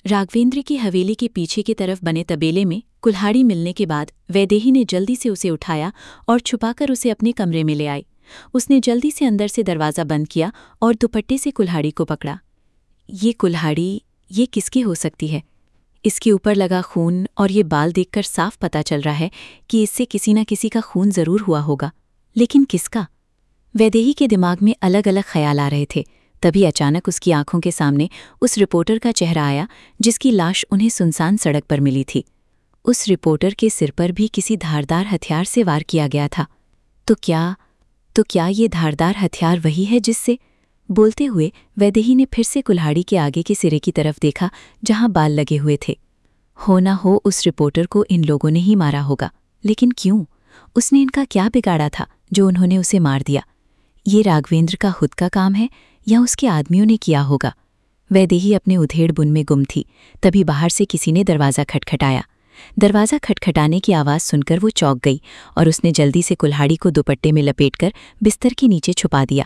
राघवेंद्र की हवेली के पीछे की तरफ बने तबेले में कुल्हाड़ी मिलने के बाद वैदेही ने जल्दी से उसे उठाया और छुपाकर उसे अपने कमरे में ले आई। उसने जल्दी से अंदर से दरवाज़ा बंद किया और दुपट्टे से कुल्हाड़ी को पकड़ा। ये कुल्हाड़ी, ये किसकी हो सकती है? इसके ऊपर लगा खून और ये बाल देखकर साफ पता चल रहा है कि इससे किसी न किसी का खून ज़रूर हुआ होगा, लेकिन किसका? वैदेही के दिमाग में अलग अलग ख्याल आ रहे थे। तभी अचानक उसकी आंखों के सामने उस रिपोर्टर का चेहरा आया जिसकी लाश उन्हें सुनसान सड़क पर मिली थी। उस रिपोर्टर के सिर पर भी किसी धारदार हथियार से वार किया गया था। तो क्या ये धारदार हथियार वही है जिससे? बोलते हुए वैदेही ने फिर से कुल्हाड़ी के आगे के सिरे की तरफ देखा जहां बाल लगे हुए थे। हो ना हो उस रिपोर्टर को इन लोगों ने ही मारा होगा, लेकिन क्यों? उसने इनका क्या बिगाड़ा था जो उन्होंने उसे मार दिया? ये राघवेंद्र का खुद का काम है या उसके आदमियों ने किया होगा? वैदेही अपने उधेड़ बुन में गुम थी। तभी बाहर से किसी ने दरवाज़ा खटखटाया। दरवाज़ा खटखटाने की आवाज़ सुनकर वो चौंक गई और उसने जल्दी से कुल्हाड़ी को दुपट्टे में लपेटकर बिस्तर के नीचे छुपा दिया।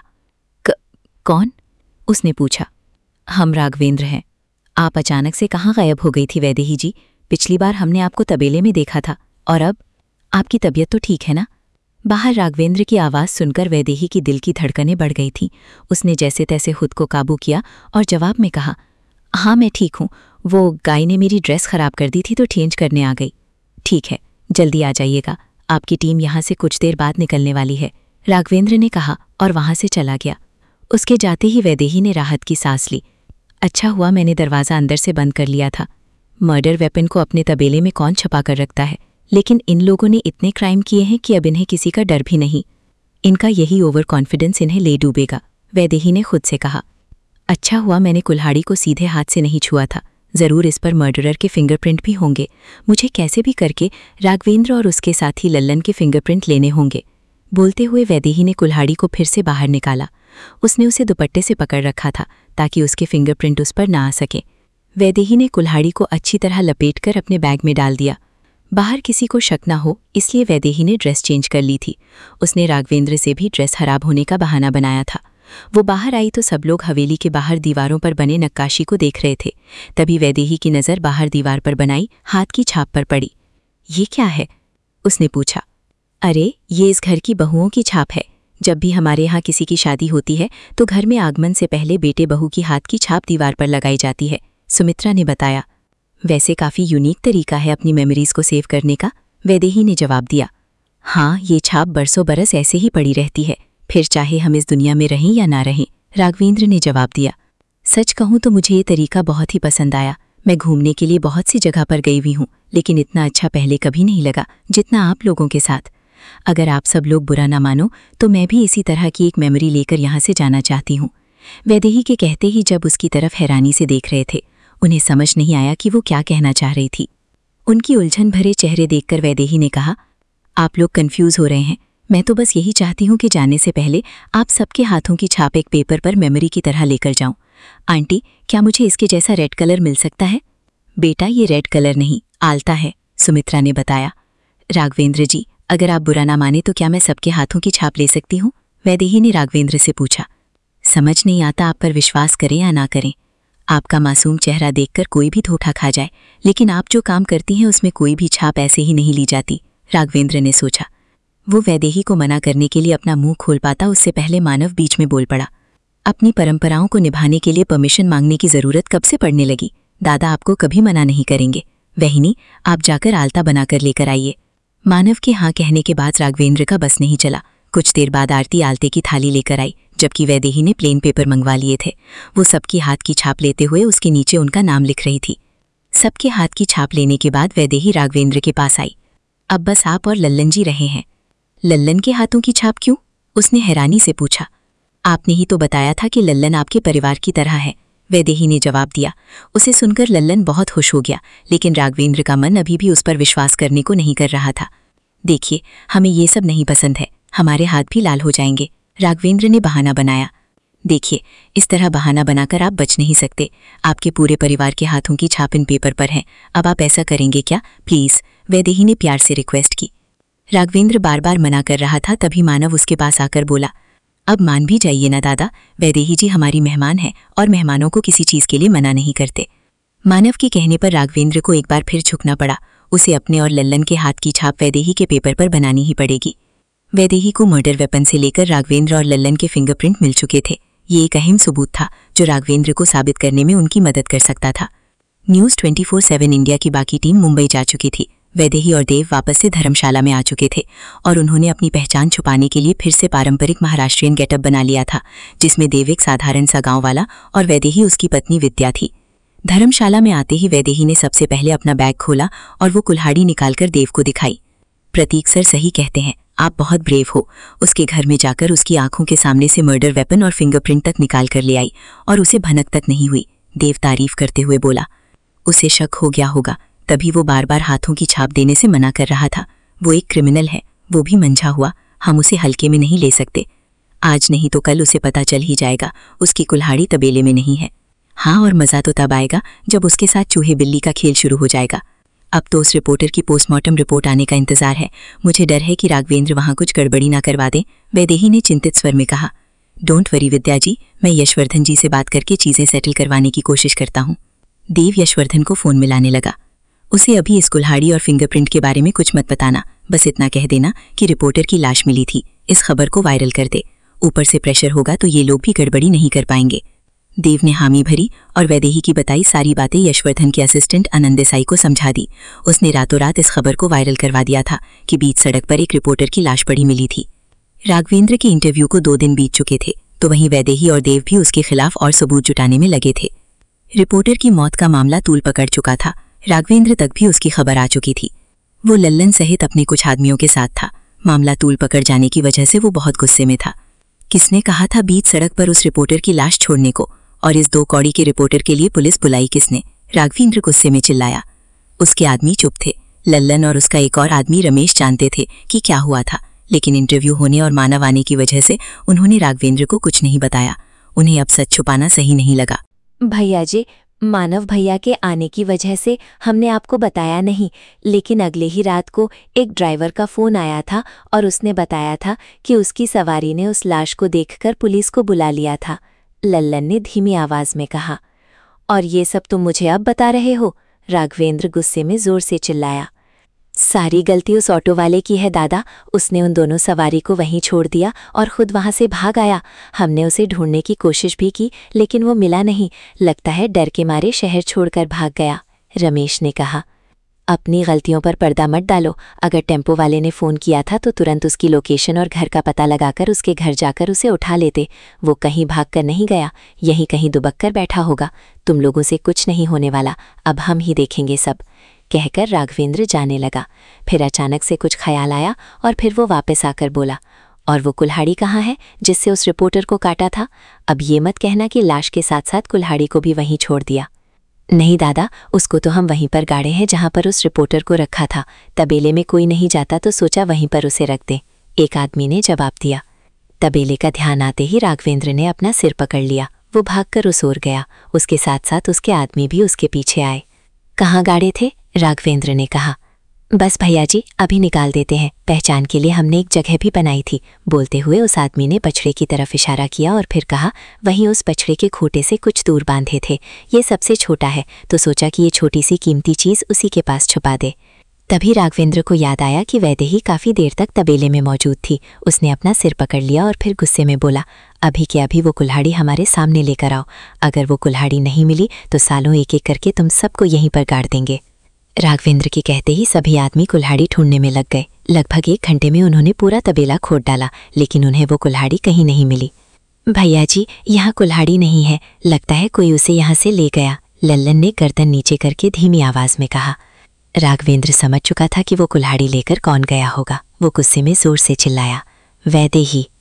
कौन? उसने पूछा। हम राघवेंद्र हैं। आप अचानक से कहाँ गायब हो गई थी वैदेही जी? पिछली बार हमने आपको तबेले में देखा था, और अब? आपकी तबीयत तो ठीक है ना? बाहर राघवेंद्र की आवाज़ सुनकर वैदेही की दिल की धड़कनें बढ़ गई थीं। उसने जैसे तैसे खुद को काबू किया और जवाब में कहा, हाँ मैं ठीक हूँ। वो गाय ने मेरी ड्रेस ख़राब कर दी थी तो चेंज करने आ गई। ठीक है, जल्दी आ जाइएगा, आपकी टीम यहाँ से कुछ देर बाद निकलने वाली है, राघवेंद्र ने कहा और वहाँ से चला गया। उसके जाते ही वैदेही ने राहत की सांस ली। अच्छा हुआ मैंने दरवाज़ा अंदर से बंद कर लिया था। मर्डर वेपन को अपने तबेले में कौन छुपा कर रखता है? लेकिन इन लोगों ने इतने क्राइम किए हैं कि अब इन्हें किसी का डर भी नहीं। इनका यही ओवर कॉन्फिडेंस इन्हें ले डूबेगा, वैदेही ने खुद से कहा। अच्छा हुआ मैंने कुल्हाड़ी को सीधे हाथ से नहीं छुआ था। ज़रूर इस पर मर्डरर के फिंगरप्रिंट भी होंगे। मुझे कैसे भी करके राघवेंद्र और उसके साथी लल्लन के फिंगरप्रिंट लेने होंगे। बोलते हुए वैदेही ने कुल्हाड़ी को फिर से बाहर निकाला। उसने उसे दुपट्टे से पकड़ रखा था ताकि उसके फिंगरप्रिंट उस पर ना आ सके। वैदेही ने कुल्हाड़ी को अच्छी तरह लपेटकर अपने बैग में डाल दिया। बाहर किसी को शक ना हो इसलिए वैदेही ने ड्रेस चेंज कर ली थी। उसने राघवेंद्र से भी ड्रेस खराब होने का बहाना बनाया था। वो बाहर आई तो सब लोग हवेली के बाहर दीवारों पर बने नक्काशी को देख रहे थे। तभी वैदेही की नज़र बाहर दीवार पर बनाई हाथ की छाप पर पड़ी। ये क्या है? उसने पूछा। अरे ये इस घर की बहुओं की छाप है। जब भी हमारे यहाँ किसी की शादी होती है तो घर में आगमन से पहले बेटे बहू की हाथ की छाप दीवार पर लगाई जाती है, सुमित्रा ने बताया। वैसे काफ़ी यूनिक तरीका है अपनी मेमोरीज़ को सेव करने का, वैदेही ने जवाब दिया। हाँ, ये छाप बरसों बरस ऐसे ही पड़ी रहती है, फिर चाहे हम इस दुनिया में रहें या ना रहें, राघवेंद्र ने जवाब दिया। सच कहूँ तो मुझे ये तरीका बहुत ही पसंद आया। मैं घूमने के लिए बहुत सी जगह पर गई हुई हूँ, लेकिन इतना अच्छा पहले कभी नहीं लगा जितना आप लोगों के साथ। अगर आप सब लोग बुरा ना मानो तो मैं भी इसी तरह की एक मेमोरी लेकर यहाँ से जाना चाहती हूँ। वैदेही के कहते ही जब उसकी तरफ हैरानी से देख रहे थे, उन्हें समझ नहीं आया कि वो क्या कहना चाह रही थी। उनकी उलझन भरे चेहरे देखकर वैदेही ने कहा, आप लोग कंफ्यूज हो रहे हैं। मैं तो बस यही चाहती हूँ कि जाने से पहले आप सबके हाथों की छाप एक पेपर पर मेमोरी की तरह लेकर जाऊँ। आंटी, क्या मुझे इसके जैसा रेड कलर मिल सकता है? बेटा, ये रेड कलर नहीं, आलता है, सुमित्रा ने बताया। राघवेंद्र जी, अगर आप बुरा ना माने तो क्या मैं सबके हाथों की छाप ले सकती हूँ? वैदेही ने राघवेंद्र से पूछा। समझ नहीं आता आप पर विश्वास करें या ना करें। आपका मासूम चेहरा देखकर कोई भी धोखा खा जाए, लेकिन आप जो काम करती हैं उसमें कोई भी छाप ऐसे ही नहीं ली जाती, राघवेंद्र ने सोचा। वो वैदेही को मना करने के लिए अपना मुंह खोल पाता उससे पहले मानव बीच में बोल पड़ा। अपनी परंपराओं को निभाने के लिए परमिशन मांगने की ज़रूरत कब से पड़ने लगी? दादा आपको कभी मना नहीं करेंगे। वहिनी, आप जाकर आलता बनाकर लेकर आइए। मानव के हाँ कहने के बाद राघवेंद्र का बस नहीं चला। कुछ देर बाद आरती आलते की थाली लेकर आई, जबकि वैदेही ने प्लेन पेपर मंगवा लिए थे। वो सबकी हाथ की छाप लेते हुए उसके नीचे उनका नाम लिख रही थी। सबके हाथ की छाप लेने के बाद वैदेही राघवेंद्र के पास आई। अब बस आप और लल्लन जी रहे हैं। लल्लन के हाथों की छाप क्यों? उसने हैरानी से पूछा। आपने ही तो बताया था कि लल्लन आपके परिवार की तरह है, वैदेही ने जवाब दिया। उसे सुनकर लल्लन बहुत खुश हो गया, लेकिन राघवेंद्र का मन अभी भी उस पर विश्वास करने को नहीं कर रहा था। देखिए, हमें ये सब नहीं पसंद है, हमारे हाथ भी लाल हो जाएंगे, राघवेंद्र ने बहाना बनाया। देखिए, इस तरह बहाना बनाकर आप बच नहीं सकते। आपके पूरे परिवार के हाथों की छाप इन पेपर पर है। अब आप ऐसा करेंगे क्या प्लीज़? वैदेही ने प्यार से रिक्वेस्ट की। राघवेंद्र बार बार मना कर रहा था, तभी मानव उसके पास आकर बोला, अब मान भी जाइए ना दादा, वैदेही जी हमारी मेहमान है और मेहमानों को किसी चीज़ के लिए मना नहीं करते। मानव के कहने पर राघवेंद्र को एक बार फिर झुकना पड़ा। उसे अपने और लल्लन के हाथ की छाप वैदेही के पेपर पर बनानी ही पड़ेगी। वैदेही को मर्डर वेपन से लेकर राघवेंद्र और लल्लन के फिंगरप्रिंट मिल चुके थे। ये एक अहम सबूत था जो राघवेंद्र को साबित करने में उनकी मदद कर सकता था। न्यूज़ 24/7 इंडिया की बाकी टीम मुंबई जा चुकी थी। वैदेही और देव वापस से धर्मशाला में आ चुके थे और उन्होंने अपनी पहचान छुपाने के लिए फिर से पारंपरिक महाराष्ट्रियन गेटअप बना लिया था, जिसमें देव एक साधारण सा गाँव वाला और वैदेही उसकी पत्नी विद्या थी। धर्मशाला में आते ही वैदेही ने सबसे पहले अपना बैग खोला और वो कुल्हाड़ी निकालकर देव को दिखाई। प्रतीक सर सही कहते हैं, आप बहुत ब्रेव हो। उसके घर में जाकर उसकी आंखों के सामने से मर्डर वेपन और फिंगरप्रिंट तक निकाल कर ले आई और उसे भनक तक नहीं हुई। देव तारीफ करते हुए बोला, उसे शक हो गया होगा, तभी वो बार बार हाथों की छाप देने से मना कर रहा था। वो एक क्रिमिनल है, वो भी मंझा हुआ, हम उसे हल्के में नहीं ले सकते। आज नहीं तो कल उसे पता चल ही जाएगा उसकी कुल्हाड़ी तबेले में नहीं है। हाँ, और मज़ा तो तब आएगा जब उसके साथ चूहे बिल्ली का खेल शुरू हो जाएगा। अब तो उस रिपोर्टर की पोस्टमार्टम रिपोर्ट आने का इंतजार है। मुझे डर है कि राघवेंद्र वहाँ कुछ गड़बड़ी ना करवा दें, वैदेही ने चिंतित स्वर में कहा। डोंट वरी विद्या जी, मैं यशवर्धन जी से बात करके चीज़ें सेटल करवाने की कोशिश करता हूँ। देव यशवर्धन को फ़ोन मिलाने लगा। उसे अभी इस कुल्हाड़ी और फिंगरप्रिंट के बारे में कुछ मत बताना, बस इतना कह देना कि रिपोर्टर की लाश मिली थी। इस खबर को वायरल कर दे। ऊपर से प्रेशर होगा तो ये लोग भी गड़बड़ी नहीं कर पाएंगे। देव ने हामी भरी और वैदेही की बताई सारी बातें यशवर्धन के असिस्टेंट आनंद देसाई को समझा दी। उसने रातों रात इस खबर को वायरल करवा दिया था कि बीच सड़क पर एक रिपोर्टर की लाश पड़ी मिली थी। राघवेंद्र के इंटरव्यू को 2 दिन बीत चुके थे, तो वहीं वैदेही और देव भी उसके खिलाफ और सबूत जुटाने में लगे थे। रिपोर्टर की मौत का मामला तूल पकड़ चुका था। राघवेंद्र तक भी उसकी खबर आ चुकी थी। वो लल्लन सहित अपने कुछ आदमियों के साथ था। मामला तूल पकड़ जाने की वजह से वो बहुत गुस्से में था। किसने कहा था बीच सड़क पर उस रिपोर्टर की लाश छोड़ने को, और इस 2 कौड़ी के रिपोर्टर के लिए पुलिस बुलाई किसने? राघवेंद्र गुस्से में चिल्लाया। उसके आदमी चुप थे। लल्लन और उसका एक और आदमी रमेश जानते थे कि क्या हुआ था, लेकिन इंटरव्यू होने और मानव आने की वजह से उन्होंने राघवेंद्र को कुछ नहीं बताया। उन्हें अब सच छुपाना सही नहीं लगा। भैया जी, मानव भैया के आने की वजह से हमने आपको बताया नहीं, लेकिन अगले ही रात को एक ड्राइवर का फ़ोन आया था और उसने बताया था कि उसकी सवारी ने उस लाश को देखकर पुलिस को बुला लिया था। लल्लन ने धीमी आवाज़ में कहा। और ये सब तुम मुझे अब बता रहे हो? राघवेंद्र गुस्से में ज़ोर से चिल्लाया। सारी गलती उस ऑटो वाले की है दादा। उसने उन दोनों सवारी को वहीं छोड़ दिया और खुद वहां से भाग आया। हमने उसे ढूंढने की कोशिश भी की, लेकिन वो मिला नहीं। लगता है डर के मारे शहर छोड़कर भाग गया, रमेश ने कहा। अपनी गलतियों पर पर्दा मत डालो। अगर टेम्पो वाले ने फ़ोन किया था तो तुरंत उसकी लोकेशन और घर का पता लगाकर उसके घर जाकर उसे उठा लेते। वो कहीं भाग कर नहीं गया, यहीं कहीं दुबक कर बैठा होगा। तुम लोगों से कुछ नहीं होने वाला, अब हम ही देखेंगे सब, कहकर राघवेंद्र जाने लगा। फिर अचानक से कुछ ख्याल आया और फिर वो वापस आकर बोला, और वो कुल्हाड़ी कहाँ है जिससे उस रिपोर्टर को काटा था? अब ये मत कहना कि लाश के साथ साथ कुल्हाड़ी को भी वहीं छोड़ दिया। नहीं दादा, उसको तो हम वहीं पर गाड़े हैं जहाँ पर उस रिपोर्टर को रखा था। तबेले में कोई नहीं जाता तो सोचा वहीं पर उसे रख दें, एक आदमी ने जवाब दिया। तबेले का ध्यान आते ही राघवेंद्र ने अपना सिर पकड़ लिया। वो भागकर उस ओर गया। उसके साथ साथ उसके आदमी भी उसके पीछे आए। कहाँ गाड़े थे? राघवेंद्र ने कहा। बस भैया जी, अभी निकाल देते हैं। पहचान के लिए हमने एक जगह भी बनाई थी। बोलते हुए उस आदमी ने बछड़े की तरफ इशारा किया और फिर कहा, वहीं उस बछड़े के खूंटे से कुछ दूर बांधे थे। ये सबसे छोटा है, तो सोचा कि ये छोटी सी कीमती चीज़ उसी के पास छुपा दे। तभी राघवेंद्र को याद आया कि वैदेही काफ़ी देर तक तबेले में मौजूद थी। उसने अपना सिर पकड़ लिया और फिर गुस्से में बोला, अभी के अभी वो कुल्हाड़ी हमारे सामने लेकर आओ। अगर वो कुल्हाड़ी नहीं मिली तो सालों एक एक करके तुम सबको यहीं पर गाड़ देंगे। राघवेंद्र के कहते ही सभी आदमी कुल्हाड़ी ढूंढने में लग गए। लगभग 1 घंटे में उन्होंने पूरा तबेला खोद डाला, लेकिन उन्हें वो कुल्हाड़ी कहीं नहीं मिली। भैया जी, यहाँ कुल्हाड़ी नहीं है, लगता है कोई उसे यहाँ से ले गया, लल्लन ने गर्दन नीचे करके धीमी आवाज़ में कहा। राघवेंद्र समझ चुका था कि वो कुल्हाड़ी लेकर कौन गया होगा। वो गुस्से में जोर से चिल्लाया, वैदेही।